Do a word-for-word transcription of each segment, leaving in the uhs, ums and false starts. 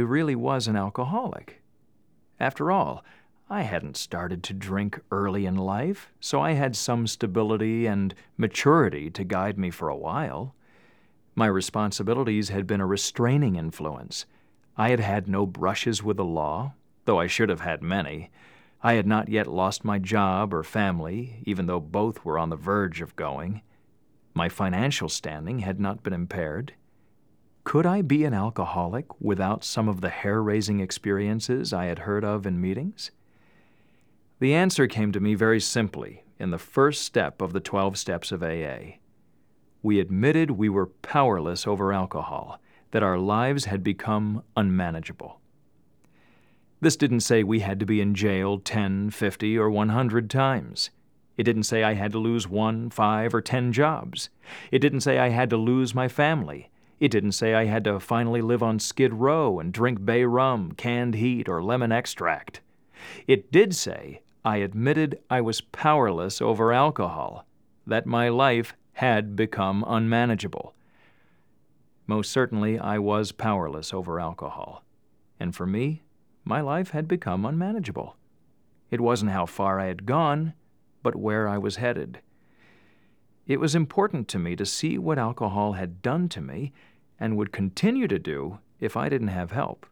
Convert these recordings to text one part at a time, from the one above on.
really was an alcoholic. After all, I hadn't started to drink early in life, so I had some stability and maturity to guide me for a while. My responsibilities had been a restraining influence. I had had no brushes with the law, though I should have had many. I had not yet lost my job or family, even though both were on the verge of going. My financial standing had not been impaired. Could I be an alcoholic without some of the hair-raising experiences I had heard of in meetings? The answer came to me very simply in the first step of the twelve steps of A A. We admitted we were powerless over alcohol, that our lives had become unmanageable. This didn't say we had to be in jail ten, fifty, or one hundred times. It didn't say I had to lose one, five, or ten jobs. It didn't say I had to lose my family. It didn't say I had to finally live on Skid Row and drink bay rum, canned heat, or lemon extract. It did say I admitted I was powerless over alcohol, that my life had become unmanageable. Most certainly, I was powerless over alcohol. And for me, my life had become unmanageable. It wasn't how far I had gone, but where I was headed. It was important to me to see what alcohol had done to me and would continue to do if I didn't have help.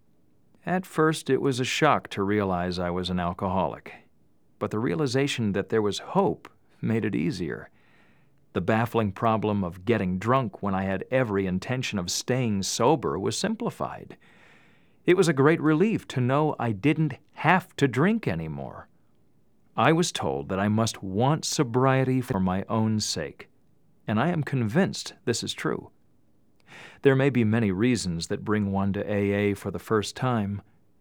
At first, it was a shock to realize I was an alcoholic, but the realization that there was hope made it easier. The baffling problem of getting drunk when I had every intention of staying sober was simplified. It was a great relief to know I didn't have to drink anymore. I was told that I must want sobriety for my own sake, and I am convinced this is true. There may be many reasons that bring one to A A for the first time,